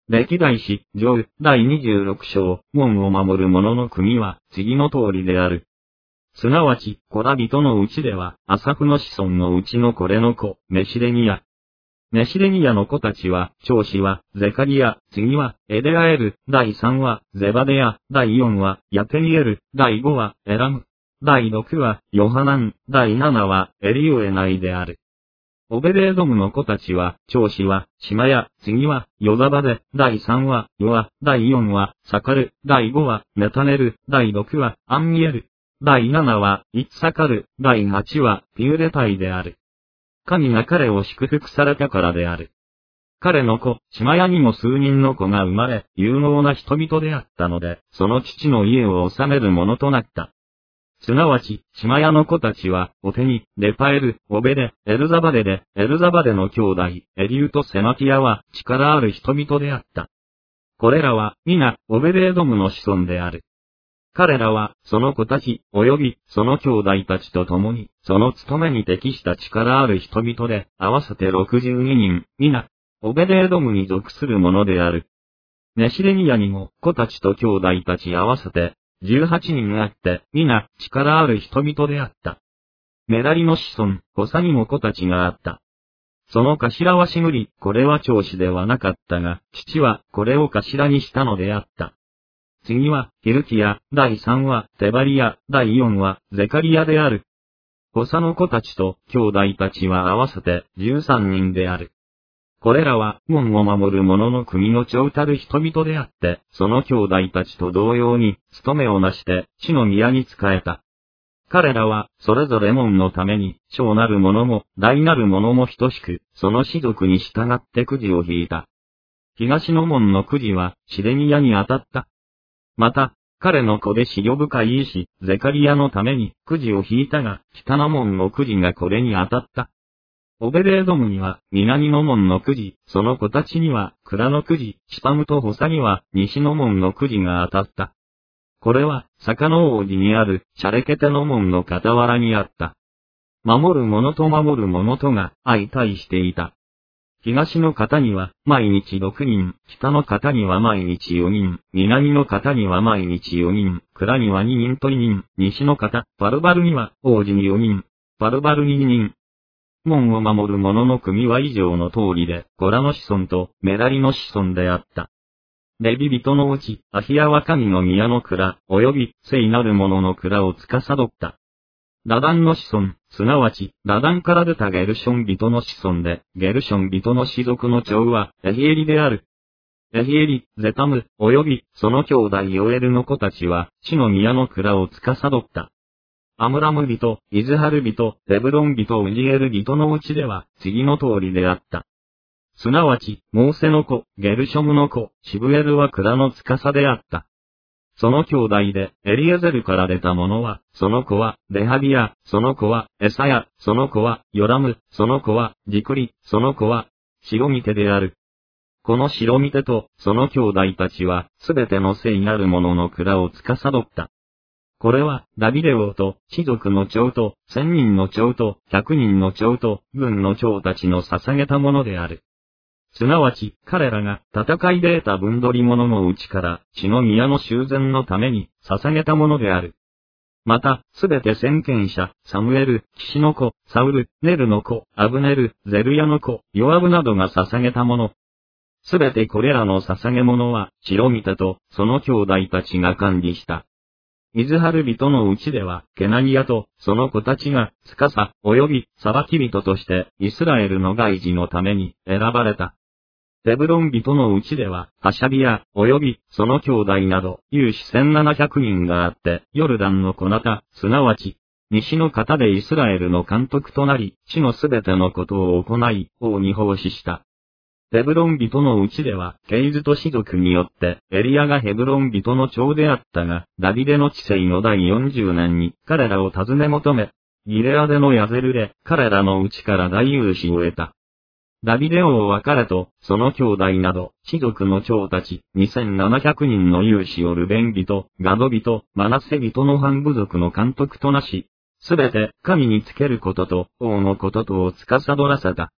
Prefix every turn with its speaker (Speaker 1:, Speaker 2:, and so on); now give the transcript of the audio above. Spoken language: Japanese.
Speaker 1: 歴代史上第26章、門を守る者の組は次の通りである。すなわち、コラ人のうちでは、アサフの子孫のうちのこれの子、メシレニヤ。メシレニヤの子たちは、長子は、ゼカリヤ、次は、エデアエル、第3は、ゼバデヤ、第4は、ヤテニエル、第5は、エラム、第6は、ヨハナン、第7は、エリウエナイである。オベデエドムの子たちは、長子は、シマヤ、次は、ヨザバデ、第3は、ヨア、第4は、サカル、第5は、ネタネル、第6は、アンミエル、第7は、イツサカル、第8は、ピューレタイである。神が彼を祝福されたからである。彼の子、シマヤにも数人の子が生まれ、有能な人々であったので、その父の家を治めるものとなった。すなわち、シマヤの子たちは、オテニ、レパエル、オベデ、エルザバデで、エルザバデの兄弟、エリウとセマティアは、力ある人々であった。これらは、皆、オベデエドムの子孫である。彼らは、その子たち、及び、その兄弟たちと共に、その務めに適した力ある人々で、合わせて62人、皆、オベデエドムに属するものである。メシレニヤにも、子たちと兄弟たち合わせて、18人あって、皆、力ある人々であった。メラリの子孫、ホサにも子たちがあった。その頭はシムリ、これは長子ではなかったが、父は、これを頭にしたのであった。次は、ヒルキヤ、第3は、テバリヤ、第4は、ゼカリヤである。ホサの子たちと、兄弟たちは合わせて、13人である。これらは、門を守る者の国の長たる人々であって、その兄弟たちと同様に、務めをなして、地の宮に仕えた。彼らは、それぞれ門のために、小なる者も、大なる者も等しく、その士族に従ってくじを引いた。東の門のくじは、シレニヤに当たった。また、彼の子で思慮深い医師、ゼカリヤのために、くじを引いたが、北の門のくじがこれに当たった。オベデエドムには、南の門のくじ、その子たちには、蔵のくじ、シパムとホサには、西の門のくじが当たった。これは、坂の王子にある、シャレケテの門の傍らにあった。守る者と守る者とが、相対していた。東の方には、毎日6人、北の方には毎日4人、南の方には毎日4人、蔵には2人と2人、西の方、バルバルには、王子に4人、バルバルに2人。門を守る者の組は以上の通りで、コラの子孫とメラリの子孫であった。レビ人のうち、アヒヤは神の宮の蔵、及び聖なる者の蔵を司った。ラダンの子孫、すなわち、ラダンから出たゲルション人の子孫で、ゲルション人の氏族の長は、エヒエリである。エヒエリ、ゼタム、及び、その兄弟ヨエルの子たちは、地の宮の蔵を司った。アムラム人、イズハル人、レブロン人、ウジエル人のうちでは、次の通りであった。すなわち、モーセの子、ゲルショムの子、シブエルは蔵の司であった。その兄弟で、エリエゼルから出た者は、その子は、レハビヤ、その子は、エサヤ、その子は、ヨラム、その子は、ジクリ、その子は、シロミテである。このシロミテと、その兄弟たちは、すべての聖なる者の蔵を司った。これは、ダビデ王と、士族の長と、1000人の長と、100人の長と、軍の長たちの捧げたものである。すなわち、彼らが、戦いで得た分取り物のうちから、地の宮の修繕のために、捧げたものである。また、すべて先見者、サムエル、キシの子、サウル、ネルの子、アブネル、ゼルヤの子、ヨアブなどが捧げたもの。すべてこれらの捧げ物は、シロミテと、その兄弟たちが管理した。イズハル人のうちでは、ケナニヤと、その子たちが、司、及び、裁き人として、イスラエルの外事のために、選ばれた。ヘブロン人のうちでは、ハシャビヤ、及び、その兄弟など、有志1700人があって、ヨルダンの小型、すなわち、西の方でイスラエルの監督となり、地のすべてのことを行い、王に奉仕した。ヘブロン人のうちでは、ケイズと氏族によって、エリアがヘブロン人の長であったが、ダビデの治世の第40年に、彼らを尋ね求め、ギレアデのヤゼルで、彼らのうちから大勇士を得た。ダビデ王は彼と、その兄弟など、氏族の長たち、2700人の勇士をルベン人、ガド人、マナセ人の半部族の監督となし、すべて、神につけることと、王のこととを司らせた。